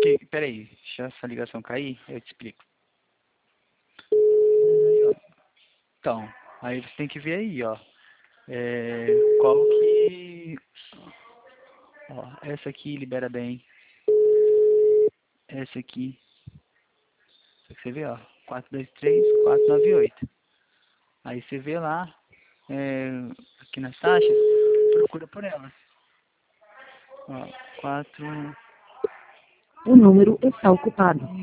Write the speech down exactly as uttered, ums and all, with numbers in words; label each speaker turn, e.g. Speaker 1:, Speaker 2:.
Speaker 1: que, peraí, deixa essa ligação cair, eu te explico. Aí, ó. Então, aí você tem que ver aí, ó. É, qual que... Ó, essa aqui libera bem. Essa aqui. Só que você vê, ó. quatro dois três, quatro nove oito. Aí você vê lá, é, aqui nas taxas, procura por elas. Ó, quatro...
Speaker 2: O número está ocupado.